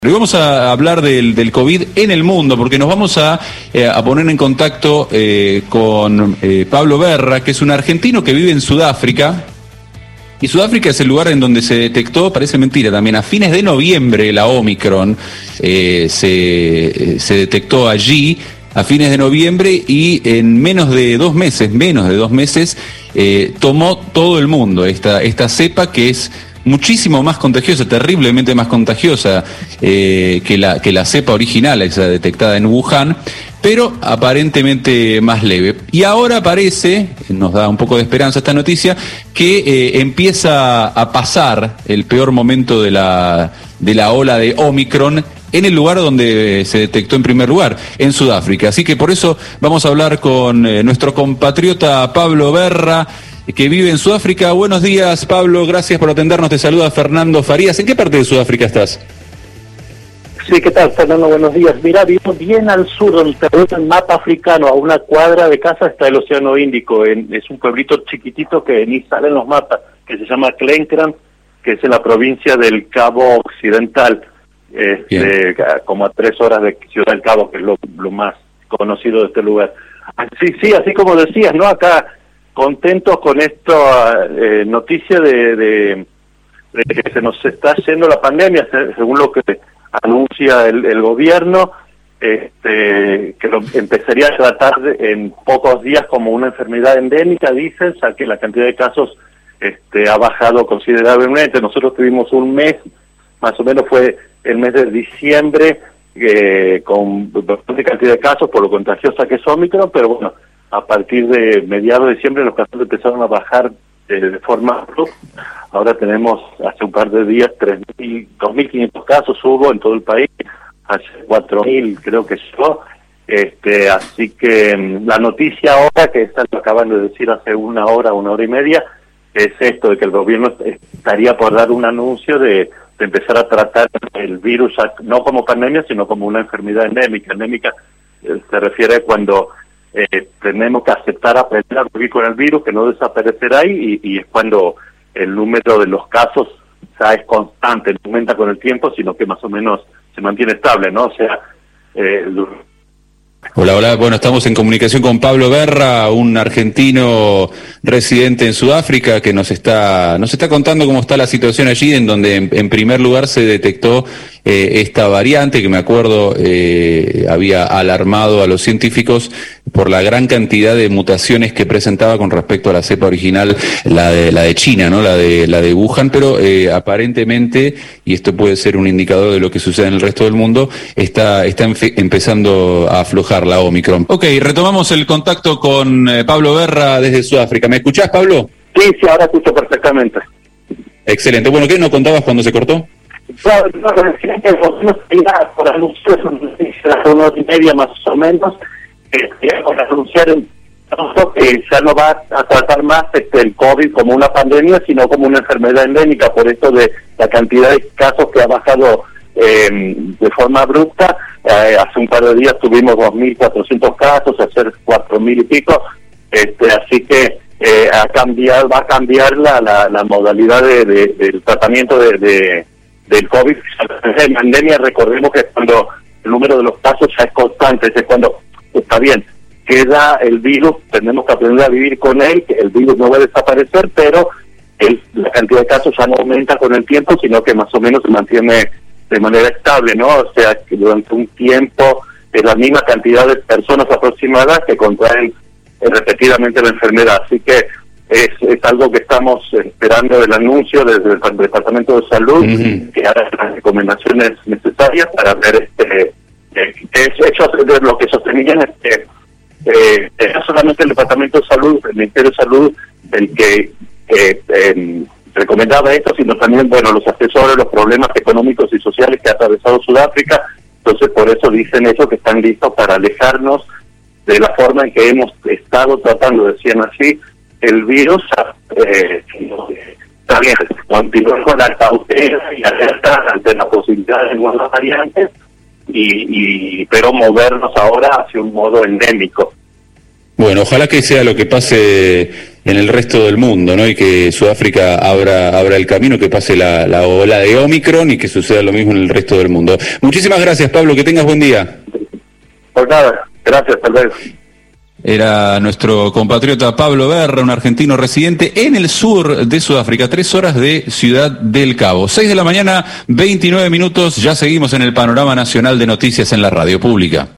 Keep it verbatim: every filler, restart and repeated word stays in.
Hoy vamos a hablar del, del COVID en el mundo, porque nos vamos a, eh, a poner en contacto eh, con eh, Pablo Berra, que es un argentino que vive en Sudáfrica. Y Sudáfrica es el lugar en donde se detectó, parece mentira también, a fines de noviembre la Omicron eh, se, se detectó allí a fines de noviembre y en menos de dos meses, menos de dos meses, eh, tomó todo el mundo esta, esta cepa que es muchísimo más contagiosa, terriblemente más contagiosa eh, que la que la cepa original, esa detectada en Wuhan, pero aparentemente más leve. Y ahora parece, nos da un poco de esperanza esta noticia, que eh, empieza a pasar el peor momento de la de la ola de Omicron en el lugar donde se detectó en primer lugar, en Sudáfrica. Así que por eso vamos a hablar con eh, nuestro compatriota Pablo Berra, que vive en Sudáfrica. Buenos días, Pablo, gracias por atendernos. Te saluda Fernando Farías. ¿En qué parte de Sudáfrica estás? Sí, ¿qué tal, Fernando? Buenos días. Mira, vivo bien al sur, donde te veo el mapa africano, a una cuadra de casa está el Océano Índico. En, es un pueblito chiquitito que ni sale en los mapas, que se llama Klenkran, que es en la provincia del Cabo Occidental, este, como a tres horas de Ciudad del Cabo, que es lo, lo más conocido de este lugar. Sí, sí, así como decías, ¿no? Acá contentos con esta eh, noticia de, de, de que se nos está yendo la pandemia, según lo que anuncia el, el gobierno, este, que lo empezaría a tratar de, en pocos días como una enfermedad endémica, dicen, ya que la cantidad de casos este, ha bajado considerablemente. Nosotros tuvimos un mes, más o menos fue el mes de diciembre, eh, con bastante cantidad de casos por lo contagiosa que es Omicron, pero bueno, a partir de mediados de diciembre los casos empezaron a bajar eh, de forma abrupta. Ahora tenemos, hace un par de días, tres mil, dos mil quinientos casos hubo en todo el país, hace cuatro mil creo que llegó. Este, así que um, la noticia ahora, que esta lo acaban de decir hace una hora, una hora y media, es esto de que el gobierno estaría por dar un anuncio de, de empezar a tratar el virus no como pandemia, sino como una enfermedad endémica. Endémica eh, se refiere cuando Eh, tenemos que aceptar aprender a vivir con el virus, que no desaparecerá, y, y es cuando el número de los casos ya es constante, no aumenta con el tiempo, sino que más o menos se mantiene estable, ¿no? O sea, eh, Hola, hola, bueno, estamos en comunicación con Pablo Berra, un argentino residente en Sudáfrica que nos está nos está contando cómo está la situación allí, en donde en, en primer lugar se detectó eh, esta variante que me acuerdo eh, había alarmado a los científicos por la gran cantidad de mutaciones que presentaba con respecto a la cepa original, la de la de China, ¿no? La de la de Wuhan, pero eh, aparentemente, y esto puede ser un indicador de lo que sucede en el resto del mundo, está está empezando a aflojar la Omicron. Ok, retomamos el contacto con eh, Pablo Berra desde Sudáfrica. ¿Me escuchás, Pablo? Sí, sí, ahora escucho perfectamente. Excelente. Bueno, ¿qué nos contabas cuando se cortó? Claro, no, decía que el gobierno tenía por anunciar hace una hora y media más o menos, eh, por anunciar que ya no va a tratar más este, el COVID como una pandemia, sino como una enfermedad endémica, por esto de la cantidad de casos que ha bajado eh, de forma abrupta. Eh, hace un par de días tuvimos dos mil cuatrocientos casos, hacer cuatro mil y pico, este, así que eh, a cambiar, va a cambiar la, la, la modalidad de, de, del tratamiento de, de del COVID. En pandemia, recordemos que cuando el número de los casos ya es constante, es cuando está bien, queda el virus, tenemos que aprender a vivir con él, que el virus no va a desaparecer, pero el, la cantidad de casos ya no aumenta con el tiempo, sino que más o menos se mantiene de manera estable, ¿no? O sea, que durante un tiempo es la misma cantidad de personas aproximadas que contraen eh, repetidamente la enfermedad. Así que es, es algo que estamos esperando el anuncio desde el Departamento de Salud, uh-huh. que haga las recomendaciones necesarias para ver este eh, es hecho de lo que sostenían este eh, no solamente el Departamento de Salud, el Ministerio de Salud, el que eh, eh, recomendaba esto, sino también, bueno, los asesores, los problemas económicos y sociales que ha atravesado Sudáfrica. Entonces, por eso dicen ellos que están listos para alejarnos de la forma en que hemos estado tratando, decían así, el virus. Eh, está bien, continuar con la cautela y alerta ante la posibilidad de nuevas variantes, y, y pero movernos ahora hacia un modo endémico. Bueno, ojalá que sea lo que pase en el resto del mundo, ¿no? Y que Sudáfrica abra, abra el camino, que pase la, la ola de Omicron y que suceda lo mismo en el resto del mundo. Muchísimas gracias, Pablo, que tengas buen día. Por nada, gracias, hasta luego. Era nuestro compatriota Pablo Berra, un argentino residente en el sur de Sudáfrica, tres horas de Ciudad del Cabo. Seis de la mañana, veintinueve minutos, ya seguimos en el panorama nacional de noticias en la radio pública.